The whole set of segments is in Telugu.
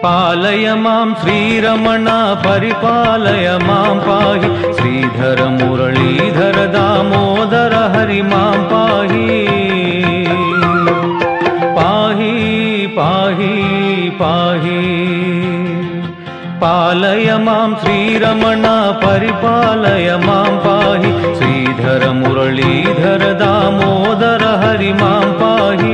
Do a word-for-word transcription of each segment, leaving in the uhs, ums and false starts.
పాలయ మాం శ్రీరమణ పరిపాలయ మాం పాహి శ్రీధర మురళీధర దామోదర హరి మాం పాహి పాహి పాహి పాహి పాలయ మాం శ్రీరమణ పరిపాలయ మాం పాహి శ్రీధర మురళీధర దామోదర హరి మాం పాహి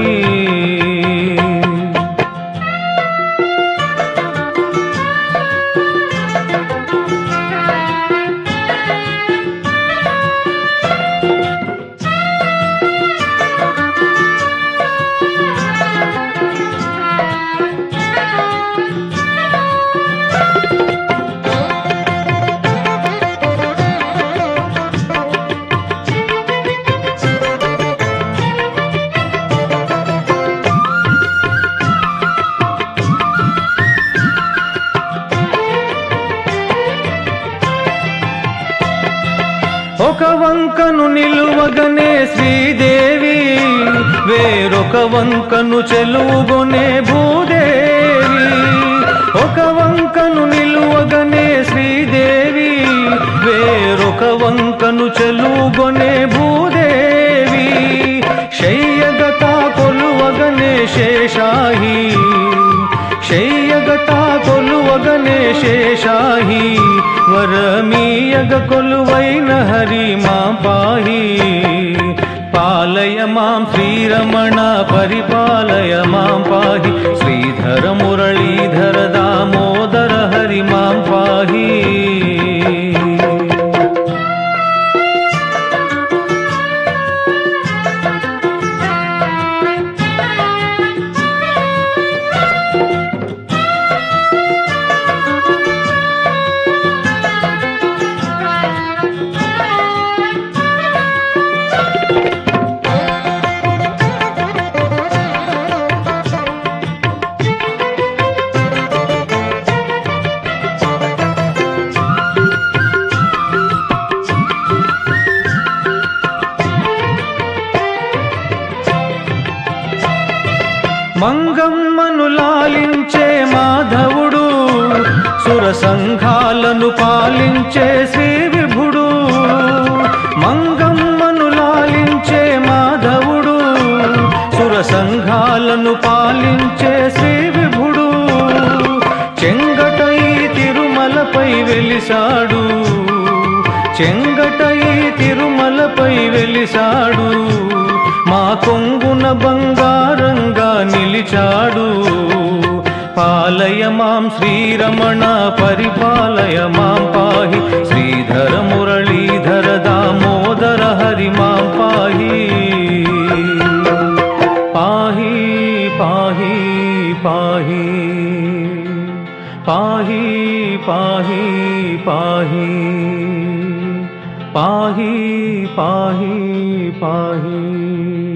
ఒక వంకను నిలువగనే శ్రీదేవి వేరొక వంకను చెలువుగొనే భూదేవి ఒక వంకను నిలువగనే శ్రీదేవి వేరొక వంకను చెలువుగొనే భూదేవి శయ్యగత కొలువగనే శేషాహి శయ్యగత కొలువగనే శేషాహి వరమీయగ కొలువైన హరి మాం పాహి పాలయ మాం శ్రీరమణ పరిపాలయ మాం పాహి శ్రీధర మురళీధర దామోదర హరి మాం పాహి మంగమ్మను లాలించే మాధవుడు సుర సంఘాలను పాలించే శ్రీ విభుడు మంగమ్మను లాలించే మాధవుడు సుర సంఘాలను పాలించే శ్రీ విభుడు చెంగటై తిరుమలపై వెలిసాడు చెంగటై తిరుమలపై వెలిసాడు మా కొంగున బంగారంగా నిలిచాడు పాలయ మాం శ్రీరమణ పరిపాలయ మాం పాహి శ్రీధర మురళీధర దామోదర హరి మాం పాహి పాహి పాహి పాహి పాహి పాహి పాహి పాహి పాహి పాహి